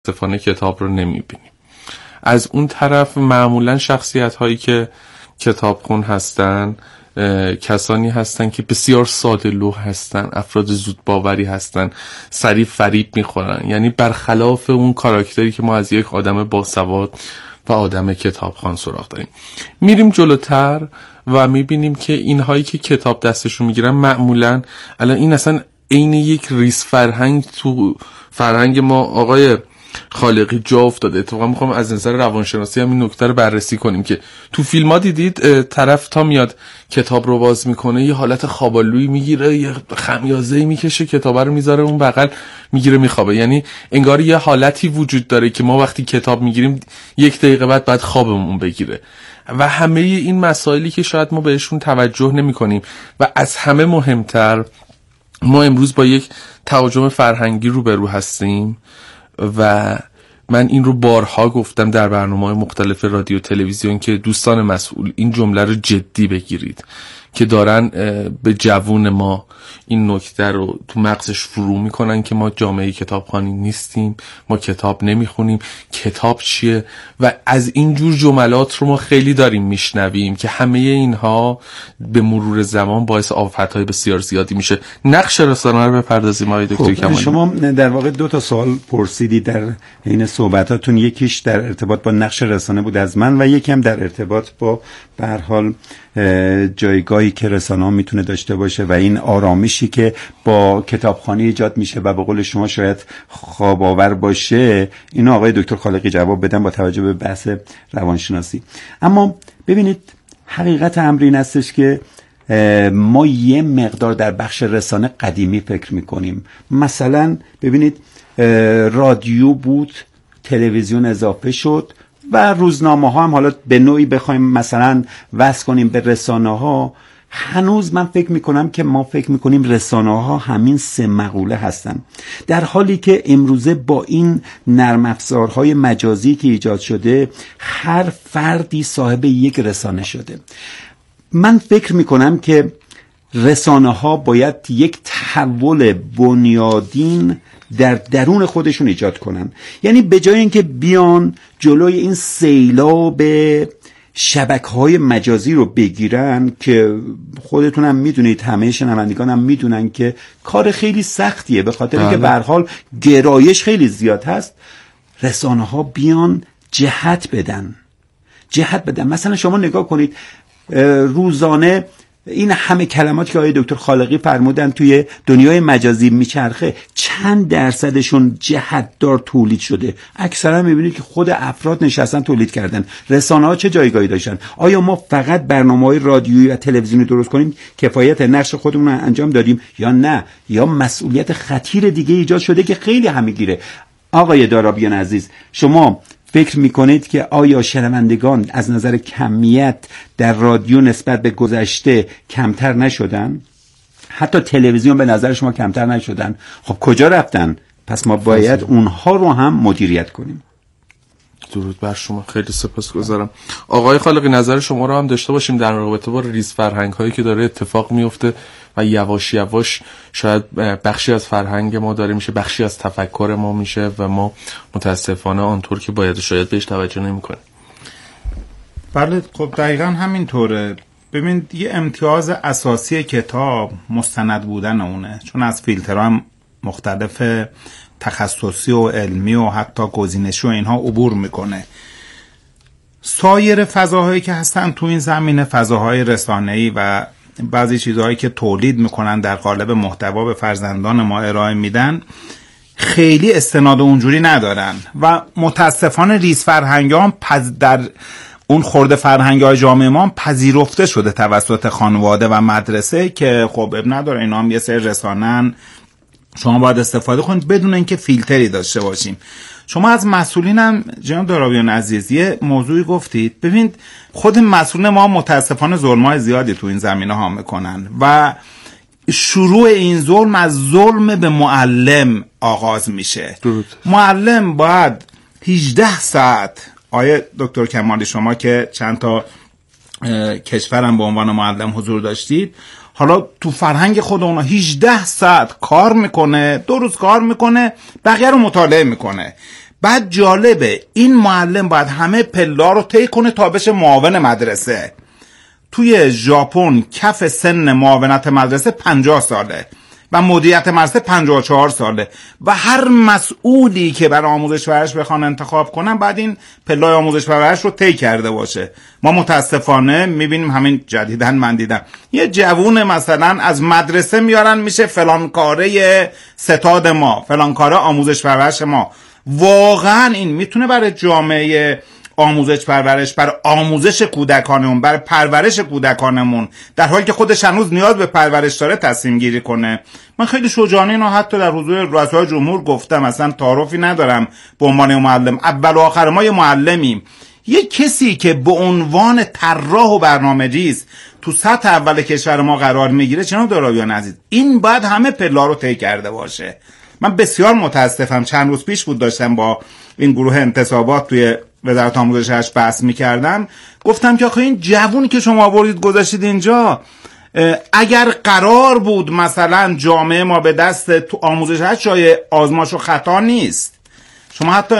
متاسفانه کتاب رو نمیبینیم. از اون طرف معمولا شخصیت هایی که کتابخون هستن کسانی هستن که بسیار ساده لوح هستن، افراد زود باوری هستن، سریع فریب میخورن. یعنی برخلاف اون کاراکتری که ما از یک آدم باسواد و آدم کتابخوان سراغ داریم. میریم جلوتر و میبینیم که اینهایی که کتاب دستشون میگیرن معمولا الان این اصلا عین یک ریس فرهنگ تو فرهنگ ما آقای خالقی جا افتاده. اتفاقا میخوام از نظر روانشناسی هم این نکته رو بررسی کنیم که تو فیلم ها دیدید طرف تا میاد کتاب رو باز میکنه یه حالت خوابالویی میگیره، یه خمیازه‌ای میکشه، کتاب رو میذاره اون بغل، میگیره میخوابه. یعنی انگار یه حالتی وجود داره که ما وقتی کتاب میگیریم 1 دقیقه بعد خوابمون بگیره و همه این مسائلی که شاید ما بهشون توجه نمی کنیم. و از همه مهمتر ما امروز با یک تهاجم فرهنگی روبرو هستیم و من این رو بارها گفتم در برنامه‌های مختلف رادیو تلویزیون که دوستان مسئول این جمله رو جدی بگیرید که دارن به جوون ما این نکته رو تو مغزش فرو میکنن که ما جامعه کتابخوانی نیستیم، ما کتاب نمیخونیم، کتاب چیه؟ و از این جور جملات رو ما خیلی داریم میشنویم که همه اینها به مرور زمان باعث آفت‌های بسیار زیادی میشه. نقش رسانه رو بپردازیم آقای دکتر کمالی. شما در واقع 2 سوال پرسیدی در این صحبتاتون، یکیش در ارتباط با نقش رسانه بود از من و یکی هم در ارتباط با به هر حال جایگاهی که رسانه میتونه داشته باشه و این آرامشی که با کتابخوانی ایجاد میشه و به قول شما شاید خواب آور باشه. اینو آقای دکتر خالقی جواب بدن با توجه به بحث روانشناسی. اما ببینید حقیقت امر این هستش که ما یه مقدار در بخش رسانه قدیمی فکر میکنیم. مثلا ببینید رادیو بود، تلویزیون اضافه شد و روزنامه ها هم حالا به نوعی بخوایم مثلا وصل کنیم به رسانه ها. هنوز من فکر میکنم که ما فکر میکنیم رسانه ها همین 3 مقوله هستن، در حالی که امروزه با این نرم افزارهای مجازی که ایجاد شده هر فردی صاحب یک رسانه شده. من فکر میکنم که رسانه ها باید یک تحول بنیادین در درون خودشون ایجاد کنن. یعنی به جای اینکه بیان جلوی این سیلاب شبکه‌های مجازی رو بگیرن که خودتون هم میدونید، همه شنوندگان هم میدونن که کار خیلی سختیه به خاطر اینکه به هر حال گرایش خیلی زیاد هست، رسانه ها بیان جهت بدن. مثلا شما نگاه کنید روزانه این همه کلماتی که آقای دکتر خالقی فرمودن توی دنیای مجازی میچرخه، چند درصدشون جهت‌دار تولید شده؟ اکثرا میبینید که خود افراد نشستن تولید کردن. رسانه‌ها چه جایگاهی داشتن؟ آیا ما فقط برنامه‌های رادیویی و تلویزیونی درست کنیم کفایت نقش خودمون رو انجام دادیم یا نه؟ یا مسئولیت خطیر دیگه ایجاد شده که خیلی همه‌گیره؟ آقای دارابیان عزیز، شما فکر میکنید که آیا شنوندگان از نظر کمیت در رادیو نسبت به گذشته کمتر نشدن؟ حتی تلویزیون به نظر شما کمتر نشدن؟ خب کجا رفتن؟ پس ما باید اونها رو هم مدیریت کنیم. درود بر شما، خیلی سپاسگزارم. آقای خالقی نظر شما رو هم داشته باشیم در رابطه با ریز فرهنگ هایی که داره اتفاق میفته و یواش یواش شاید بخشی از فرهنگ ما داره میشه بخشی از تفکر ما میشه و ما متاسفانه آنطور که باید شاید بهش توجه نمیکنیم. بله خب دقیقاً همینطوره. ببینید یه امتیاز اساسی کتاب مستند بودن اونه، چون از فیلترها مختلف تخصصی و علمی و حتی گزینشی و اینها عبور میکنه. سایر فضاهایی که هستن تو این زمینه، فضاهای رسانه‌ای و بعضی چیزهایی که تولید میکنن در قالب محتوا به فرزندان ما ارائه میدن، خیلی استناد اونجوری ندارن و متاسفانه ریز فرهنگان در اون خورده فرهنگ‌های جامعه ما پذیرفته شده توسط خانواده و مدرسه که خب اب نداره، اینا هم یه سری رسانن، شما باید استفاده کنید بدون اینکه فیلتری داشته باشیم. شما از مسئولینم جناب دارابیان عزیز یه موضوعی گفتید. ببینید خود مسئولین ما متاسفانه ظلم‌های زیادی تو این زمینه ها میکنن و شروع این ظلم از ظلم به معلم آغاز میشه. معلم باید 18 ساعت، آیه دکتر کمالی شما که چند تا کشورم به عنوان معلم حضور داشتید، حالا تو فرهنگ خود اونا 18 ساعت کار میکنه، 2 روز کار میکنه، بقیه رو مطالعه میکنه. بعد جالبه این معلم باید همه پلا رو طی کنه تا بشه معاون مدرسه. توی ژاپن کف سن معاونت مدرسه 50 ساله و مدیریت مدرسه 54 ساله و هر مسئولی که برای آموزش پرورش بخوان انتخاب کنن بعد این پلای آموزش پرورش رو طی کرده باشه. ما متاسفانه میبینیم همین جدیداً من دیدم یه جوون مثلا از مدرسه میارن میشه فلان کاره ستاد ما، فلان کاره آموزش پرورش ما. واقعا این میتونه برای جامعه آموزش پرورش، برای آموزش کودکانمون، برای پرورش کودکانمون در حالی که خودش هنوز نیاز به پرورش داره تصمیم گیری کنه؟ من خیلی شجاعانه اینو حتی در حضور رؤسای جمهور گفتم، اصلا تعارفی ندارم به عنوان معلم. اول و آخر ما یه معلمیم. یه کسی که به عنوان طراح و برنامه‌ریز تو سطح اول کشور ما قرار میگیره، جناب داراویان عزیز، این باید همه پلا رو طی کرده باشه. من بسیار متاسفم، چند روز پیش بود داشتم با این گروه انتصابات توی وزارت آموزش بحث میکردم، گفتم که آخه این جوونی که شما آوردید گذاشتید اینجا، اگر قرار بود مثلا جامعه ما به دست تو آموزش جای آزمایش و خطا نیست. شما حتی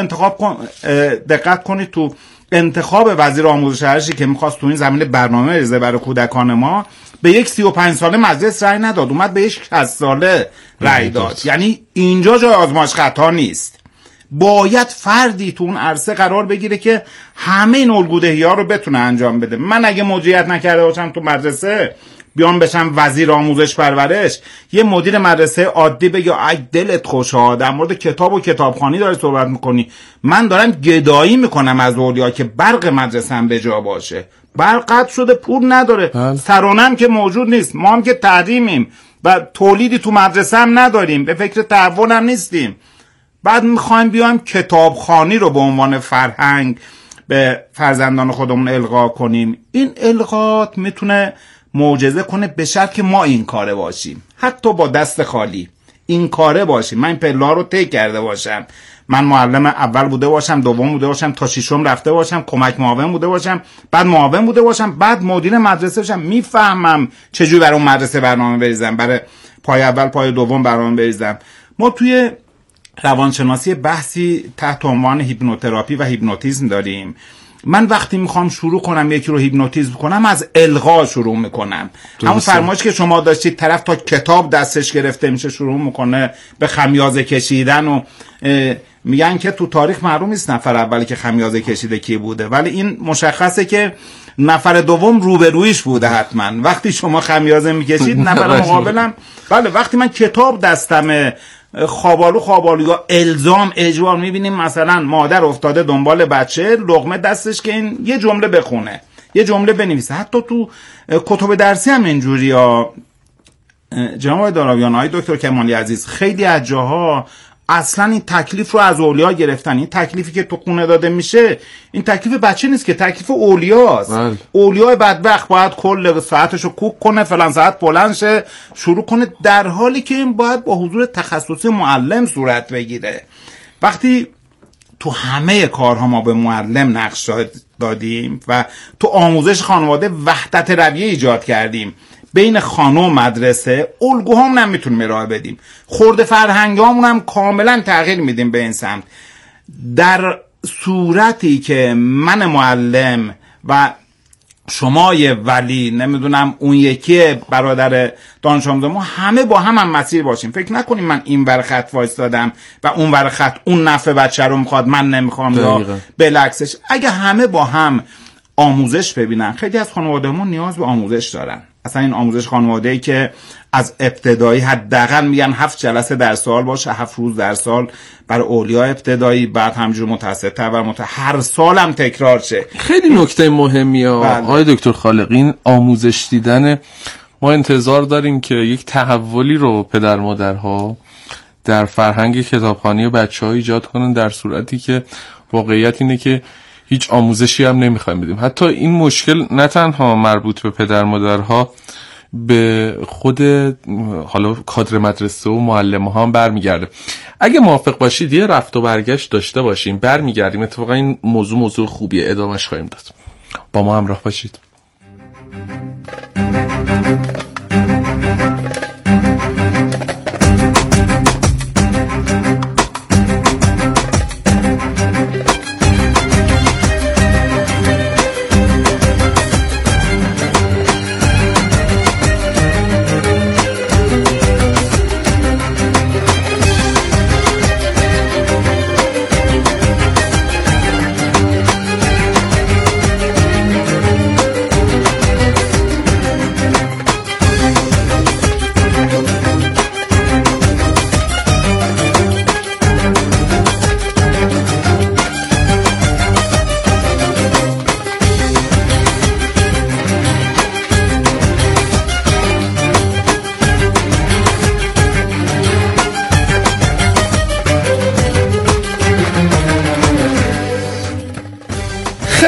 دقت کنید تو انتخاب وزیر آموزش که میخواست تو این زمینه برنامه ریزه برای کودکان ما، به یک 35 ساله مجلس رأی نداد، اومد به یک 60 ساله رأی داد. یعنی اینجا جای آزمایش خطا نیست. باید فردی تو اون عرصه قرار بگیره که همه این الگودهی‌ها رو بتونه انجام بده. من اگه مدیریت نکرده باشم تو مدرسه، بیام بشم وزیر آموزش پرورش، یه مدیر مدرسه عادی بگه ای دلت خوشا در مورد کتاب و کتابخوانی داری صحبت میکنی، من دارم گدایی میکنم از اولیا که برق مدرسه هم به جا باشه. برق قطع شده، پول نداره، سرانم که موجود نیست، ما هم که تحریمیم و تولیدی تو مدرسه هم نداریم، به فکر تعاون هم نیستیم. بعد میخوایم بیایم کتابخوانی رو به عنوان فرهنگ به فرزندان خودمون القا کنیم. این القات میتونه معجزه کنه به شرط که ما این کاره باشیم، حتی با دست خالی این کاره باشیم. من این پلا رو طی کرده باشم، من معلم اول بوده باشم، دوم بوده باشم، تا ششم رفته باشم، کمک معاون بوده باشم، بعد معاون بوده باشم، بعد مدیر مدرسه باشم. میفهمم چجوری برای اون مدرسه برنامه بریزم، برای پای اول پای دوم برنامه بریزم. ما توی روانشناسی بحثی تحت عنوان هیپنوتراپی و هیپنوتیزم داریم. من وقتی میخوام شروع کنم یکی رو هیپنوتیزم کنم، از القا شروع میکنم. همون فرمایش که شما داشتید، طرف تا کتاب دستش گرفته میشه شروع میکنه به خمیازه کشیدن و میگن که تو تاریخ معلوم نیست نفر اولی که خمیازه کشیده کی بوده، ولی این مشخصه که نفر دوم روبرویش بوده حتما. وقتی شما خمیازه میکشید نفر مقابلم، بله. وقتی من کتاب دستمه، خوابالو یا الزام اجبار، میبینیم مثلا مادر افتاده دنبال بچه، لقمه دستش که این یه جمله بخونه، یه جمله بنویسه. حتی تو کتب درسی هم اینجوری ها جناب داراویان، آقای دکتر کمالی عزیز. خیلی از جاها اصلا این تکلیف رو از اولیا گرفتن. این تکلیفی که تو خونه داده میشه، این تکلیف بچه نیست که، تکلیف اولیاست. اولیای بدبخت باید کل ساعتشو کوک کنه، فلان ساعت بلند شه شروع کنه، در حالی که این باید با حضور تخصصی معلم صورت بگیره. وقتی تو همه کارها ما به معلم نقش دادیم و تو آموزش خانواده وحدت رویه ایجاد کردیم بین خانه و مدرسه، الگوهامون هم میتونیم ارائه بدیم، خورده فرهنگامون هم کاملا تغییر میدیم به این سمت. در صورتی که من معلم و شما یه ولی، نمیدونم اون یکی برادر دانش آموز، ما همه با هم مسیر باشیم. فکر نکنیم من این ور خط وایستادم و اون ور خط اون نفع بچه رو میخواد من نمیخوام، یا بالعکسش. اگه همه با هم آموزش ببینن، خیلی از خانواده‌مون نیاز به آموزش دارن. اصلا این آموزش خانواده‌ای که از ابتدایی حداقل میگن 7 جلسه در سال باشه، 7 روز در سال برای اولیا ابتدایی، بعد همجور متوسط‌تر و هر سال هم تکرار شه. خیلی نکته مهمیه آقای دکتر خالقی، این آموزش دیدن. ما انتظار داریم که یک تحولی رو پدر مادرها در فرهنگ کتابخوانی بچه‌ها ایجاد کنن، در صورتی که واقعیت اینه که هیچ آموزشی هم نمیخوایم بدیم. حتی این مشکل نه تنها مربوط به پدر مادرها، به خود حالا کادر مدرسه و معلم‌ها هم برمیگرده. اگه موافق باشید یه رفت و برگشت داشته باشیم، برمیگردیم. اتفاقا این موضوع خوبیه، ادامهش خواهیم داد. با ما همراه باشید.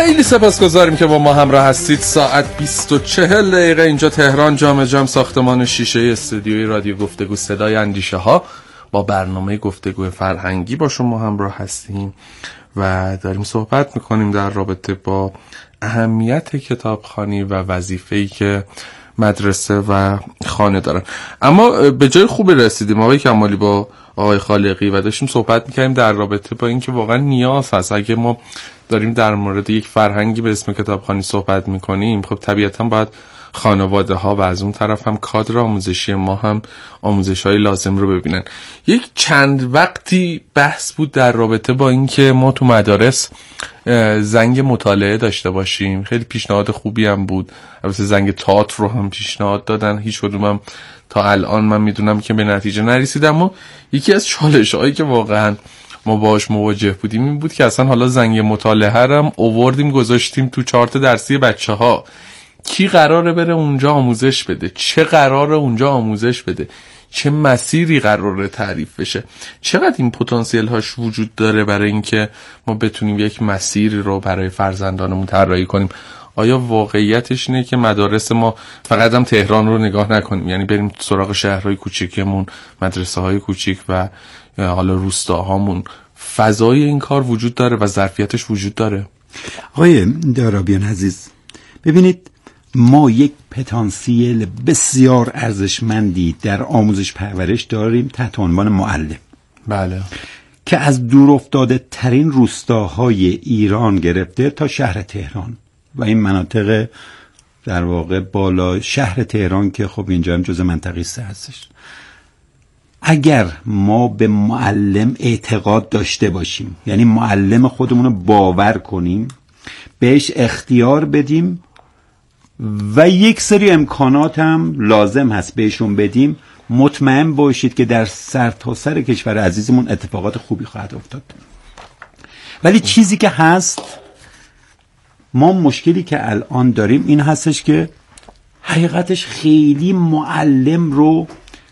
خیلی سپاسگزاریم که با ما همراه هستید. ساعت 20:40 اینجا تهران، جام جم، ساختمان شیشه استودیوی رادیو گفتگو صدای اندیشه ها، با برنامه گفتگو فرهنگی با شما همراه هستیم و داریم صحبت میکنیم در رابطه با اهمیت کتابخوانی و وظیفه‌ای که مدرسه و خانه دارن. اما به جای خوبی رسیدیم آقای کمالی با آقای خالقی و داشتیم صحبت میکنیم در رابطه با اینکه واقعا نیاز هست اگه ما داریم در مورد یک فرهنگی به اسم کتابخوانی صحبت میکنیم، خب طبیعتا باید خانواده ها و از اون طرف هم کادر آموزشی ما هم آموزش های لازم رو ببینن. یک چند وقتی بحث بود در رابطه با اینکه ما تو مدارس زنگ مطالعه داشته باشیم. خیلی پیشنهاد خوبی هم بود. البته زنگ تئاتر رو هم پیشنهاد دادن، هیچ کدومم تا الان من میدونم که به نتیجه نرسید. اما یکی از چالش هایی که واقعا ما باهاش مواجه بودیم این بود که اصلا حالا زنگ مطالعه هم آوردیم گذاشتیم تو چارت درسی بچه‌ها. کی قراره بره اونجا آموزش بده؟ چه قراره اونجا آموزش بده؟ چه مسیری قراره تعریف بشه؟ چقدر این پتانسیل هاش وجود داره برای اینکه ما بتونیم یک مسیری رو برای فرزندانمون طراحی کنیم؟ آیا واقعیتش اینه که مدارس ما فقط هم تهران رو نگاه نکنیم، یعنی بریم سراغ شهرهای کوچیکمون، مدرسه های کوچیک و حالا روستاهامون، فضای این کار وجود داره و ظرفیتش وجود داره؟ آقای دارابیان عزیز، ببینید ما یک پتانسیل بسیار ارزشمندی در آموزش پرورش داریم تحت عنوان معلم. بله. که از دورافتاده ترین روستاهای ایران گرفته تا شهر تهران و این مناطق در واقع بالا شهر تهران که خب اینجا هم جزء منطقه 3 هستش. اگر ما به معلم اعتقاد داشته باشیم، یعنی معلم خودمون رو باور کنیم، بهش اختیار بدیم و یک سری امکانات هم لازم هست بهشون بدیم، مطمئن باشید که در سرتاسر کشور عزیزمون اتفاقات خوبی خواهد افتاد. ولی چیزی که هست، ما مشکلی که الان داریم این هستش که حقیقتش خیلی معلم رو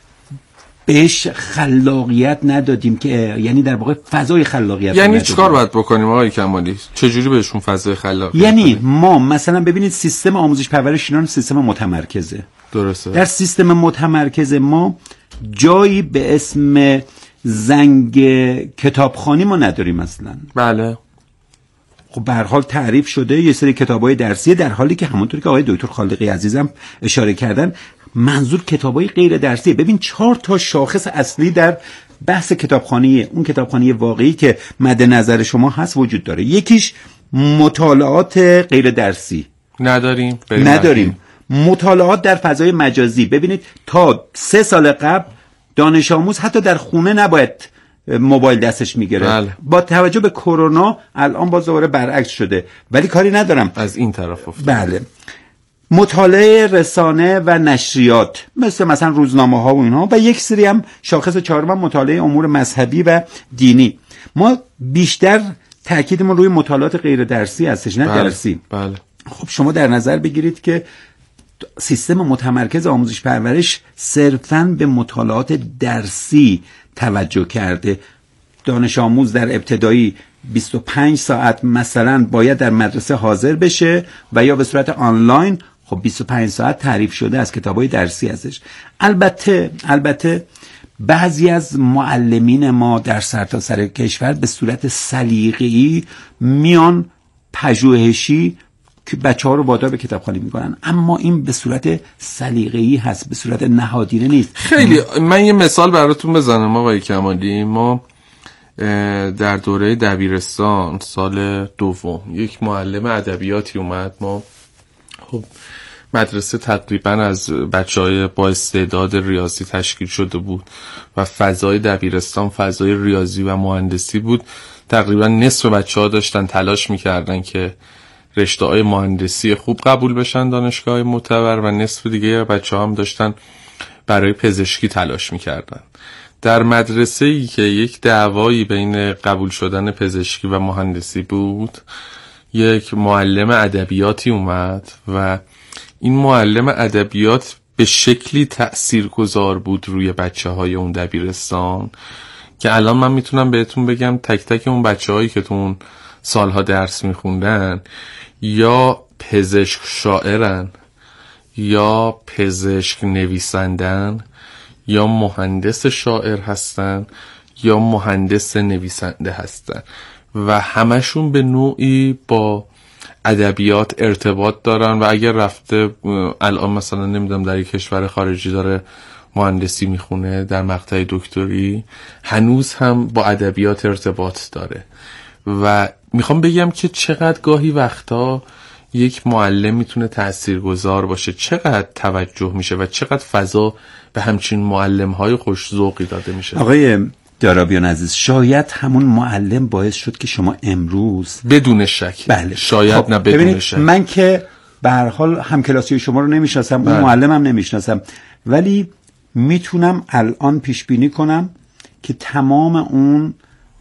بهش خلاقیت ندادیم، که یعنی در واقع فضای خلاقیت یعنی ندادیم. چیکار باید بکنیم آقای کمالی؟ چجوری بهشون فضای خلاقیت؟ یعنی ما مثلا ببینید سیستم آموزش پرورش ایران سیستم متمرکزه. درسته. در سیستم متمرکز ما جایی به اسم زنگ کتابخوانی ما نداریم اصلا. بله. خب به هر حال تعریف شده یه سری کتابای درسی، در حالی که همونطور که آقای دکتر خالقی عزیزم اشاره کردن منظور کتابای غیر درسی. ببین 4 تا شاخص اصلی در بحث کتابخوانی، اون کتابخوانی واقعی که مد نظر شما هست وجود داره. یکیش مطالعات غیر درسی نداریم. مطالعات در فضای مجازی، ببینید تا 3 سال قبل دانش آموز حتی در خونه نباید موبایل دستش میگیره. بله. با توجه به کرونا الان باز دوباره برعکس شده، ولی کاری ندارم از این طرف افتاد. بله. مطالعه رسانه و نشریات مثلا روزنامه ها و اینها، و یک سری هم شاخص 4 مطالعه امور مذهبی و دینی. ما بیشتر تاکیدمون روی مطالعات غیر درسی هستش، نه درسی. بله. خب شما در نظر بگیرید که سیستم متمرکز آموزش پرورش صرفاً به مطالعات درسی توجه کرده. دانش آموز در ابتدایی 25 ساعت مثلا باید در مدرسه حاضر بشه و یا به صورت آنلاین. خب 25 ساعت تعریف شده از کتابای درسی هستش. البته بعضی از معلمین ما در سرتاسر کشور به صورت سلیقه‌ای میان پژوهشی که بچه‌ها رو وادار به کتابخوانی میکنن، اما این به صورت سلیقه‌ای هست، به صورت نهادینه نیست. خیلی من یه مثال براتون بزنم آقای کمالی. ما در دوره دبیرستان سال دوم یک معلم ادبیاتی اومد. ما خب مدرسه تقریبا از بچهای با استعداد ریاضی تشکیل شده بود و فضای دبیرستان فضای ریاضی و مهندسی بود. تقریبا نصف بچه‌ها داشتن تلاش میکردن که رشته‌های مهندسی خوب قبول بشن دانشگاه معتبر و نصف دیگه بچه‌ها هم داشتن برای پزشکی تلاش میکردن. در مدرسه‌ای که یک دعوایی بین قبول شدن پزشکی و مهندسی بود، یک معلم ادبیاتی اومد و این معلم ادبیات به شکلی تأثیرگذار بود روی بچه‌های اون دبیرستان که الان من میتونم بهتون بگم تک تک اون بچه‌هایی که تو اون سالها درس میخوندن یا پزشک شاعرن یا پزشک نویسندن یا مهندس شاعر هستن یا مهندس نویسنده هستن و همشون به نوعی با ادبیات ارتباط دارن و اگر رفته الان مثلا نمیدونم در یک کشور خارجی داره مهندسی میخونه در مقطع دکتری هنوز هم با ادبیات ارتباط داره و میخوام بگم که چقدر گاهی وقتا یک معلم میتونه تاثیرگذار باشه، چقدر توجه میشه و چقدر فضا به همچین معلم‌های خوش‌ذوقی داده میشه. آقای دارابیان عزیز، شاید همون معلم باعث شد که شما امروز بدون شک بله. شاید خب. نه بدون شک. من که به هر حال همکلاسی شما رو نمیشناسم، اون معلمم نمیشناسم، ولی میتونم الان پیش بینی کنم که تمام اون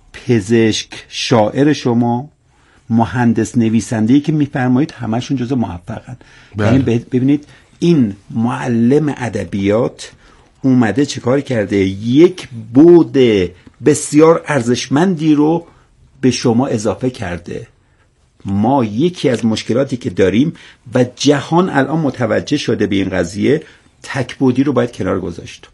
پزشک شاعر شما، مهندس نویسنده‌ای که میفرمایید همشون جزو موفقن. یعنی ببینید این معلم ادبیات اومده چیکار کرده؟ یک بعد بسیار ارزشمندی رو به شما اضافه کرده. ما یکی از مشکلاتی که داریم و جهان الان متوجه شده به این قضیه، تکبودی رو باید کنار گذاشت.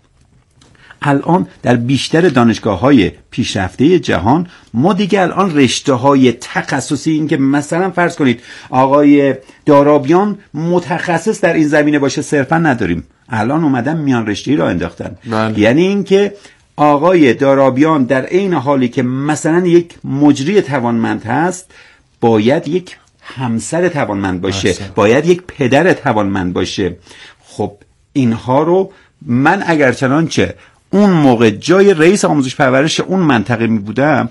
الان در بیشتر دانشگاه‌های پیشرفته جهان ما دیگه الان رشته‌های تخصصی، این که مثلا فرض کنید آقای دارابیان متخصص در این زمینه باشه صرفا نداریم. الان اومدن میان رشته‌ای را انداختن. یعنی این که آقای دارابیان در عین حالی که مثلا یک مجری توانمند هست باید یک همسر توانمند باشه، باید یک پدر توانمند باشه. خب اینها رو من اگر چنانچه اون موقع جای رئیس آموزش پرورش اون منطقه می بودم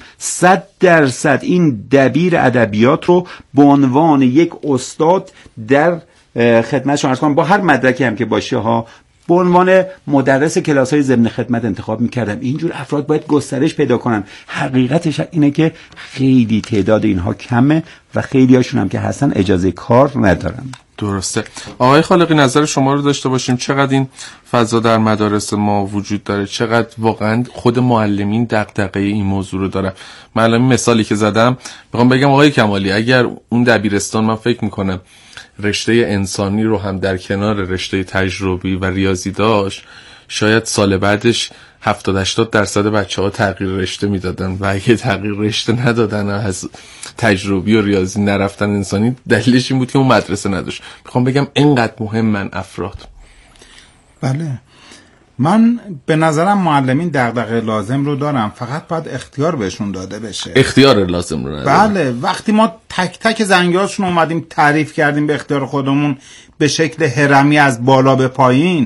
100% این دبیر ادبیات رو به عنوان یک استاد در خدمت شما عرض کنم، با هر مدرکی هم که باشه ها، به عنوان مدرس کلاس‌های ضمن خدمت انتخاب می‌کردم. اینجور افراد باید گسترش پیدا کنن. حقیقتش اینه که خیلی تعداد اینها کمه و خیلی هاشون هم که هستن اجازه کار ندارن. درسته. آقای خالقی نظر شما رو داشته باشیم. چقدر این فضا در مدارس ما وجود داره، چقدر واقعا خود معلمین دغدغه این موضوع رو دارن. من الان مثالی که زدم میخوام بگم آقای کمالی، اگر اون دبیرستان من فکر میکنم رشته انسانی رو هم در کنار رشته تجربی و ریاضی داشت، شاید سال بعدش 70-80% بچه‌ها تغییر رشته میدادن و اگه تغییر رشته ندادن از تجربی و ریاضی نرفتن انسانی، دلیلش این بود که اون مدرسه نداشت. میخوام بگم اینقدر مهمن افراد. بله، من به نظرم معلمین دغدغه لازم رو دارن، فقط باید اختیار بهشون داده بشه. اختیار لازم رو ندارن. بله، وقتی ما تک تک زنگاشون اومدیم تعریف کردیم به اختیار خودمون به شکل هرمی از بالا به پایین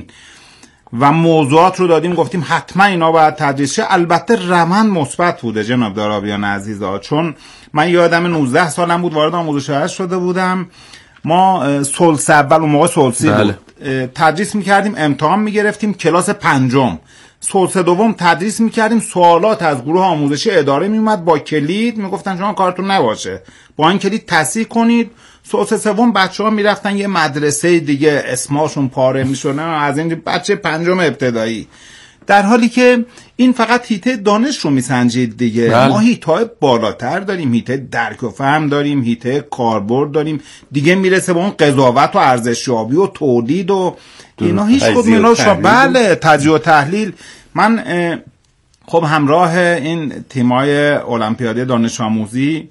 و موضوعات رو دادیم، گفتیم حتما اینا باید تدریس شه. البته روند مثبت بوده جناب دارابیان عزیزا، چون من یادم 19 سالم بود وارد آموزش ارشد شده بودم. ما سلس اول، اون موقع سلسی بود، تدریس میکردیم، امتحان میگرفتیم، کلاس پنجم. سلس دوم تدریس میکردیم، سوالات از گروه آموزشی اداره میومد با کلید، میگفتن شما کارتون نباشه با این کلید تصحیح کنید. سلس سوم بچه‌ها میرفتن یه مدرسه دیگه، اسمشون پاره میشدن از این بچه پنجم ابتدایی، در حالی که این فقط حیطه دانش رو میسنجید دیگه. ما حیطه‌های بالاتر داریم، حیطه درک و فهم داریم، حیطه کاربرد داریم دیگه، میرسه به اون قضاوت و ارزشیابی و تولید و اینا. هیچ کدوم اینا بله، تجزیه و تحلیل. من خب همراه این تیمای المپیادی دانش آموزی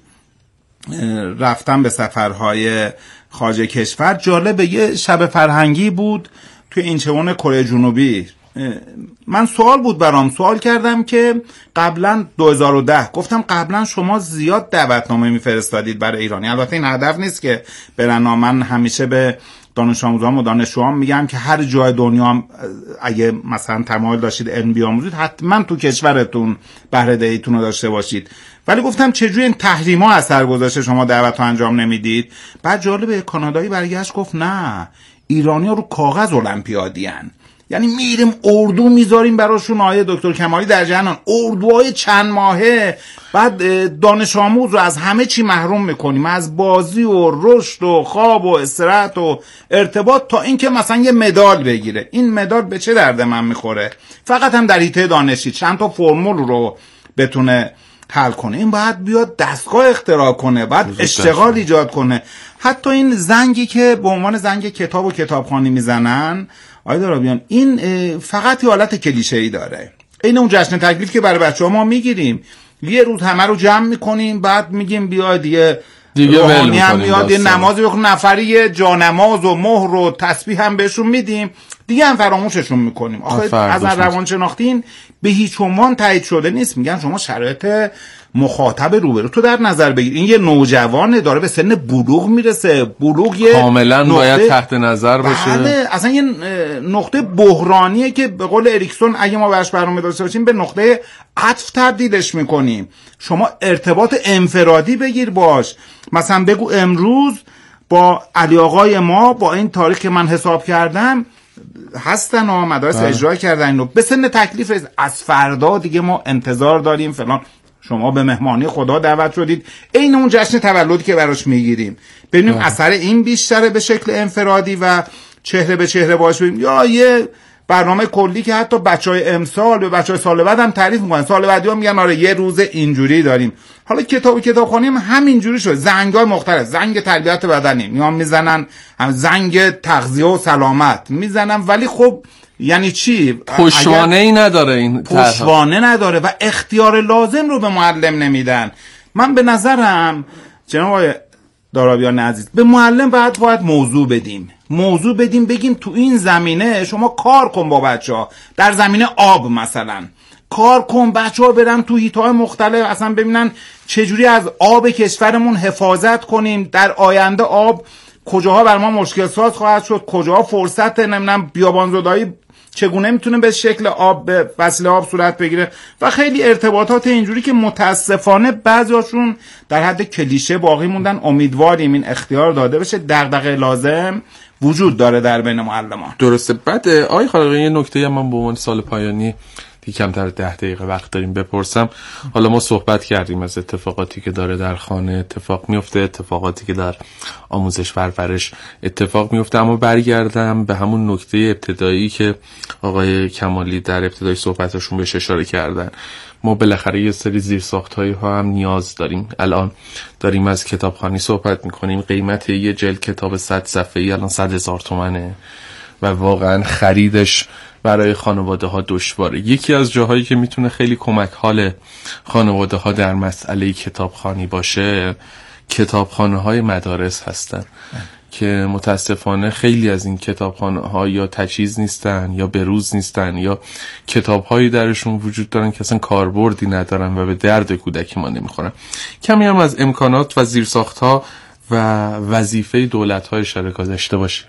رفتم به سفرهای خارج کشور. جالب، یه شب فرهنگی بود توی اینچون کره جنوبی. من سوال بود برام، سوال کردم که قبلا 2010 گفتم قبلا شما زیاد دعوتنامه میفرستادید برای ایرانی. البته این هدف نیست که برن، من همیشه به دانش آموزان و دانشجوام میگم که هر جای دنیا هم اگه مثلا تمایل داشتید علم بیاموزید حتما تو کشورتون بهره دهیتون رو داشته باشید. ولی گفتم چجوری این تحریما اثر گذاشته شما دعوت انجام نمیدید؟ بعد جالبه کانادایی برگشت گفت نه، ایرانی‌ها رو کاغذ المپیادیان، یعنی میریم اردو میذاریم براشون. آیه دکتر کمالی در جهان اردوهای چند ماهه، بعد دانش آموز رو از همه چی محروم میکنیم، از بازی و رشد و خواب و استراحت و ارتباط، تا اینکه مثلا یه مدال بگیره. این مدال به چه درد من میخوره؟ فقط هم در حیطه دانشی چند تا فرمول رو بتونه حل کنه، این باید بیاد دستگاه اختراع کنه، باید اشتغال ایجاد کنه. حتی این زنگی که به عنوان زنگ کتاب و کتابخوانی میزنن آقای درابیان، این فقط یه حالت کلیشه‌ای داره. این اون جشن تکلیف که برای بچه‌ها ما میگیریم، یه روز همه رو جمع میکنیم، بعد میگیم بیاید دیگه روحانی هم میاد یه نمازی بخونه، نفری یه جانماز و مهر و تسبیح هم بهشون میدیم، دیگه هم فراموششون میکنیم. آخه از روانشناختی به هیچ عنوان تایید شده نیست. میگن شما شرایط مخاطب روبرو تو در نظر بگیر. این یه نوجوانه داره به سن بلوغ میرسه، بلوغ یه کاملا باید تحت نظر باشه. بله، اصلا یه نقطه بحرانیه که به قول اریکسون اگه ما براش برنامه داشته باشیم به نقطه عطف تبدیلش میکنیم. شما ارتباط انفرادی بگیر باش، مثلا بگو امروز با علی آقای ما با این تاریخ که من حساب کردم هستن و مدارس اجرا کردن اینو به سن تکلیف، از فردا دیگه ما انتظار داریم فلان. شما به مهمانی خدا دعوت شدید، این اون جشن تولدی که براش میگیریم. ببینیم اثر این بیشتره به شکل انفرادی و چهره به چهره باش ببینیم، یا یه برنامه کلی که حتی بچهای امسال به بچهای سال بعد هم تعریف میکنن، سال بعدی هم میگن آره یه روز اینجوری داریم. حالا کتابخوانی هم همینجوری شده، زنگ‌های مختلف، زنگ تربیت بدنی میان میزنن، هم زنگ تغذیه و سلامت میزنن، ولی خب یعنی چی؟ پشتوانه ای نداره، این پشتوانه نداره و اختیار لازم رو به معلم نمیدن. من به نظرم جناب آقای دارابیان عزیز به معلم باید موضوع بدیم بگیم تو این زمینه شما کار کن با بچه‌ها. در زمینه آب مثلا کار کن، بچه‌ها برن تو حیط‌های مختلف اصلا ببینن چجوری از آب کشورمون حفاظت کنیم. در آینده آب کجاها بر ما مشکل ساز خواهد شد، کجاها فرصت نمیدونم بیابانزدایی چگونه میتونه به شکل آب به وسیله آب صورت بگیره و خیلی ارتباطات اینجوری که متاسفانه بعضیاشون در حد کلیشه باقی موندن. امیدواریم این اختیار داده بشه، دغدغه لازم وجود داره در بین معلمان. درسته. بعد آقای خالقی یه نکته من به عنوان سال پایانی کمتر 10 دقیقه وقت داریم بپرسم. حالا ما صحبت کردیم از اتفاقاتی که داره در خانه اتفاق میفته، اتفاقاتی که در آموزش پرورش اتفاق میفته، اما برگردم به همون نکته ابتدایی که آقای کمالی در ابتدای صحبتشون بهش اشاره کردن. ما بالاخره یه سری زیرساخت‌هایی ها هم نیاز داریم. الان داریم از کتابخوانی صحبت میکنیم، قیمت یه جلد کتاب 100 صفحه‌ای الان 100,000 تومنه و واقعا خریدش برای خانواده ها دشواره. یکی از جاهایی که میتونه خیلی کمک حال خانواده ها در مسئله کتابخوانی باشه کتابخانه های مدارس هستن که متاسفانه خیلی از این کتابخانه ها یا تجهیز نیستن یا بروز نیستن یا کتاب هایی درشون وجود دارن که اصلا کاربردی ندارن و به درد کودک ما نمیخورن. کمی هم از امکانات و زیرساخت ها و وظیفه دولت های اشاره داشته باشه.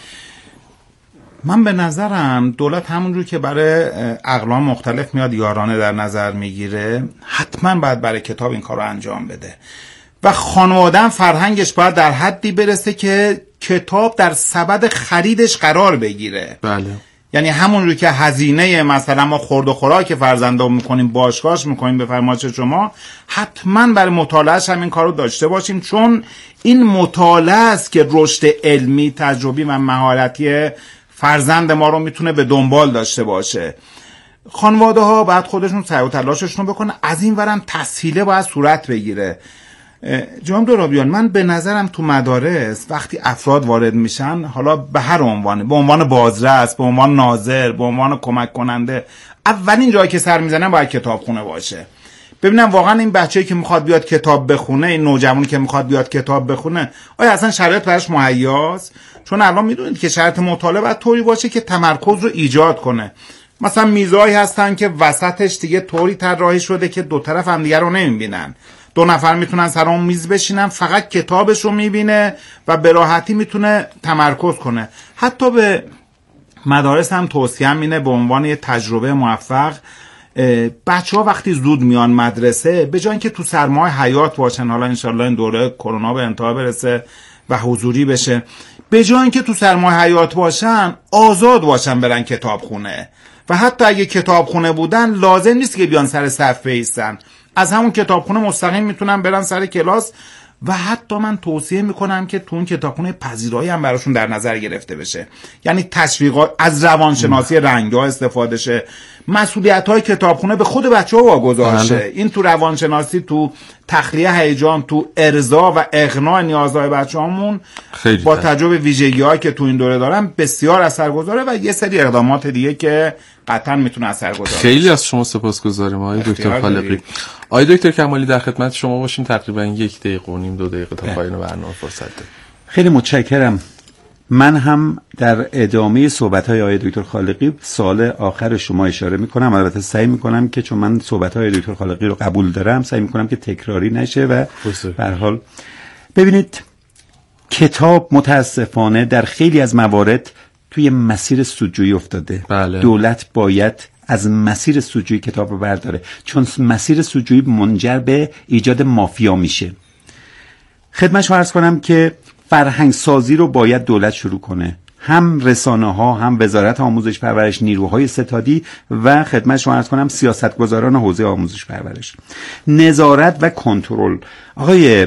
من به نظرم دولت همونجور که برای اقلام مختلف میاد یارانه در نظر میگیره، حتما باید برای کتاب این کار رو انجام بده و خانواده فرهنگش باید در حدی برسه که کتاب در سبد خریدش قرار بگیره. بله. یعنی همونجور که هزینه مثلا ما خورد و خوراک فرزندان میکنیم، باشگاهش میکنیم به فرمایش شما، حتما برای مطالعهش هم این کار رو داشته باشیم، چون این مطالعه است که رشد علمی، تجربی و مهارتی فرزند ما رو میتونه به دنبال داشته باشه. خانواده ها باید خودشون سعی و تلاششون بکنه، از این ورم تسهیله باید صورت بگیره. جناب دارابیان، من به نظرم تو مدارس وقتی افراد وارد میشن، حالا به هر عنوان، به عنوان بازرس، به عنوان ناظر، به عنوان کمک کننده، اولین جایی که سر میزنن باید کتابخونه باشه. ببینم واقعا این بچه‌ای که میخواد بیاد کتاب بخونه، این نوجوانی که میخواد بیاد کتاب بخونه، آیا اصلا شرایط براش مهیاست؟ چون الان میدونید که شرط مطالعه باید طوری باشه که تمرکز رو ایجاد کنه. مثلا میزایی هستن که وسطش دیگه طوری طراحی شده که دو طرف هم دیگه رو نمیبینن، 2 نفر میتونن سر اون میز بشینن، فقط کتابش رو میبینه و به راحتی میتونه تمرکز کنه. حتی به مدارس هم توصیه اینه به عنوان یه تجربه موفق، بچه‌ها وقتی زود میان مدرسه، به جای اینکه تو سرمای حیات باشن، حالا انشالله این دوره کرونا به انتها برسه و حضوری بشه، به جای اینکه تو سرمای حیات باشن، آزاد باشن برن کتابخونه. و حتی اگه کتابخونه بودن لازم نیست که بیان سر صف بایستن، از همون کتابخونه مستقیم میتونن برن سر کلاس و حتی من توصیه میکنم که تو اون کتابخونه پذیرایی هم براشون در نظر گرفته بشه، یعنی تشویقات از روانشناسی رنگ‌ها استفاده شه، مسئولیت‌های کتابخونه به خود بچه‌ها واگذار شه. این تو روانشناسی، تو تخلیه هیجان، تو ارضا و اقناع نیازهای بچه‌هامون با تجربه ویژگی‌هایی که تو این دوره دارن بسیار اثرگذاره و یه سری اقدامات دیگه که قطعا میتونه اثرگذار. خیلی از شما سپاسگزاریم آقای دکتر خالقی. آقای دکتر کمالی در خدمت شما باشیم. تقریبا 1 دقیقه و نیم 2 دقیقه تا پایان برنامه فرصت داریم. خیلی متشکرم. من هم در ادامه صحبت‌های آقای دکتر خالقی سال آخر شما اشاره می‌کنم. البته سعی می‌کنم که چون من صحبت‌های دکتر خالقی رو قبول دارم سعی می‌کنم که تکراری نشه و به هر حال ببینید کتاب متاسفانه در خیلی از موارد توی مسیر سودجویی افتاده. بله. دولت باید از مسیر سودجویی کتاب رو برداره، چون مسیر سودجویی منجر به ایجاد مافیا میشه. خدمت شما عرض کنم که فرهنگ سازی رو باید دولت شروع کنه، هم رسانه ها، هم وزارت آموزش پرورش، نیروهای ستادی و خدمت شما عرض کنم سیاستگزاران حوزه آموزش پرورش. نظارت و کنترل. آقای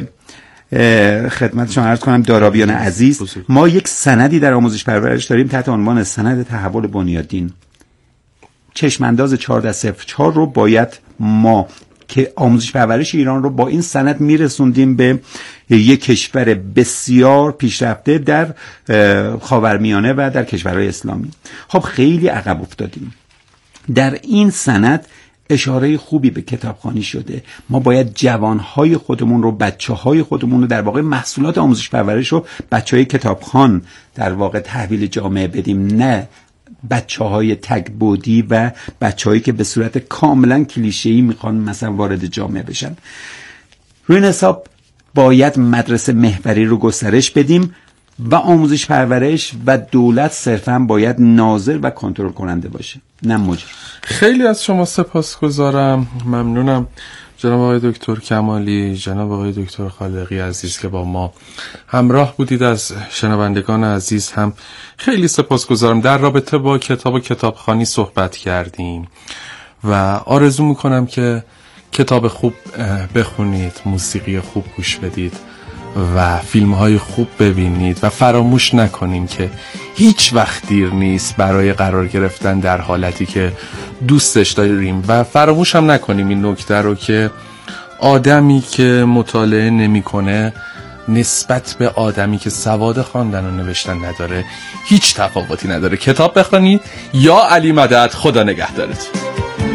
خدمت شما عرض کنم دارابیان عزیز، ما یک سندی در آموزش پرورش داریم تحت عنوان سند تحول بنیادین. چشمانداز 1404 رو باید ما که آموزش پرورش ایران رو با این سند میرسوندیم به یک کشور بسیار پیشرفته در خاورمیانه و در کشورهای اسلامی. خب خیلی عقب افتادیم. در این سند اشاره خوبی به کتابخوانی شده. ما باید جوانهای خودمون رو، بچه‌های خودمون رو، در واقع محصولات آموزش پرورش رو بچه‌های کتابخوان در واقع تحویل جامعه بدیم، نه بچه‌های تک‌بعدی و بچه‌هایی که به صورت کاملا کلیشه‌ای میخوان مثلا وارد جامعه بشن. روی این حساب باید مدرسه محوری رو گسترش بدیم و آموزش پرورش و دولت صرفاً باید ناظر و کنترل کننده باشه، نه مجری. خیلی از شما سپاسگزارم. ممنونم جناب آقای دکتر کمالی، جناب آقای دکتر خالقی عزیز که با ما همراه بودید. از شنوندگان عزیز هم خیلی سپاسگزارم. در رابطه با کتاب و کتابخوانی صحبت کردیم و آرزو میکنم که کتاب خوب بخونید، موسیقی خوب گوش بدید و فیلم‌های خوب ببینید و فراموش نکنیم که هیچ وقت دیر نیست برای قرار گرفتن در حالتی که دوستش داریم و فراموش هم نکنیم این نکته رو که آدمی که مطالعه نمی‌کنه نسبت به آدمی که سواد خواندن و نوشتن نداره هیچ تفاوتی نداره. کتاب بخونید. یا علی مدد. خدا نگهدارت.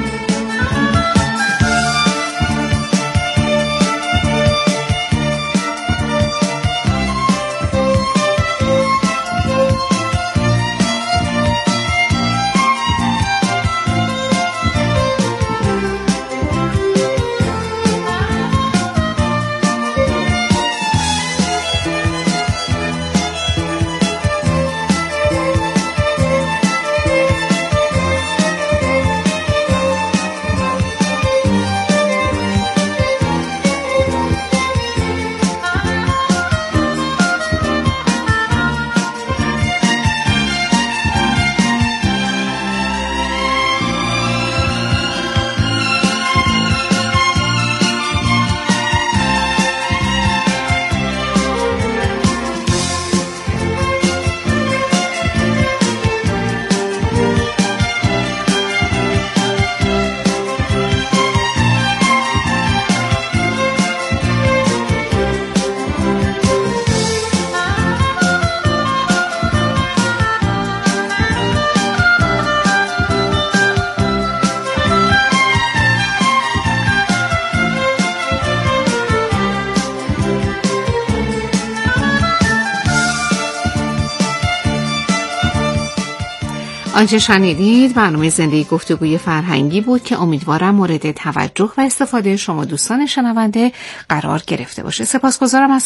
آنچه شنیدید برنامه زندگی گفتگوی فرهنگی بود که امیدوارم مورد توجه و استفاده شما دوستان شنونده قرار گرفته باشه. سپاسگزارم از